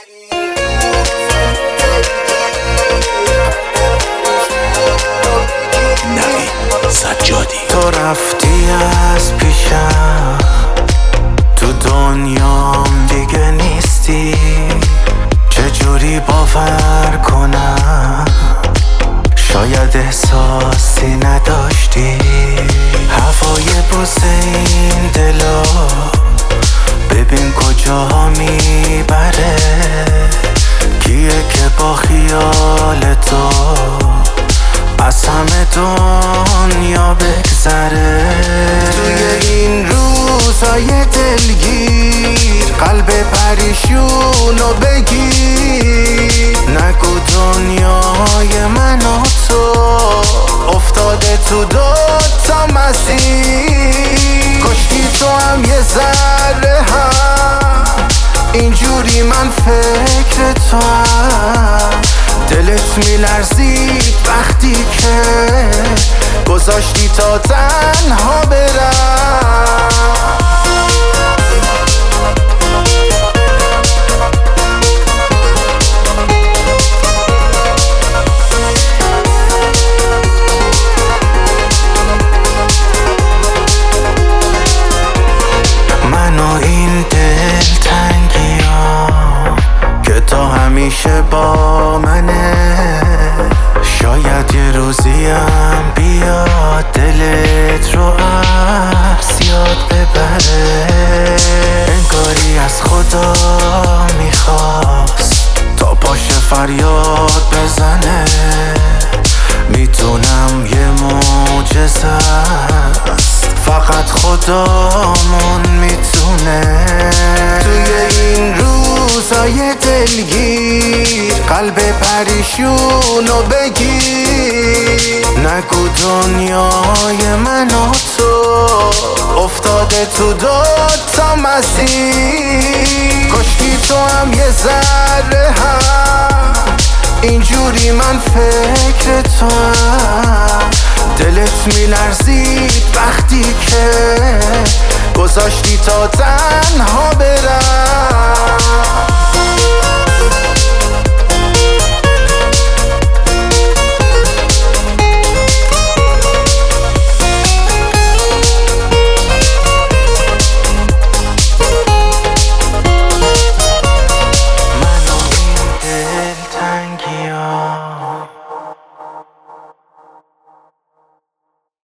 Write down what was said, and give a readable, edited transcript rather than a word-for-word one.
تو رفتی از پیشم، تو دنیام دیگه نیستی. چجوری باور کنم شاید احساسی نداشتی. هوای بوس این دلا ببین کجا میبره. کیه که با خیال تو از همه دنیا بگذره. توی این روزای دلگیر قلب پریشونو بگیر. نگو دنیای من و تو افتاده تو دوتا مسیر. کشتی تو هم یه ذره هم اینجوری من فکر تو هم. دلت میلرزید وقتی که گذاشتی تا تنها برم. من و این دلتنگیام که تا همیشه با منه. شاید یه روزیم بیاد دلت رو از یاد ببره. انگاری از خدا میخواست تا پاشه فریاد بزنه. میتونم یه معجزه است فقط خدامون میتونه. توی این روزای دلگیر قلب پریشونو بگیر. نگو دنیای من و تو افتاده تو دوتا مسیر. کشتی تو هم یه ذره هم اینجوری من فکر تو هم. دلت میلرزید وقتی که گذاشتی تا